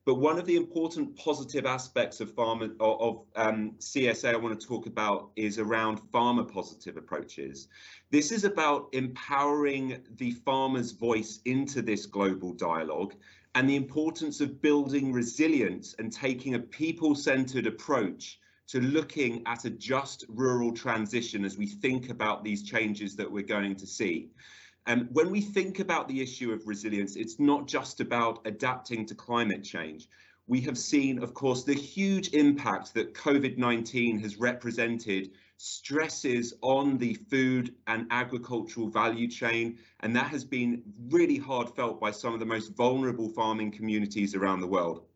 But one of the important positive aspects of CSA I want to talk about is around farmer positive approaches. This is about empowering the farmer's voice into this global dialogue and the importance of building resilience and taking a people-centered approach to looking at a just rural transition as we think about these changes that we're going to see. When we think about the issue of resilience, it's not just about adapting to climate change. We have seen, of course, the huge impact that COVID-19 has represented, stresses on the food and agricultural value chain, and that has been really hard felt by some of the most vulnerable farming communities around the world.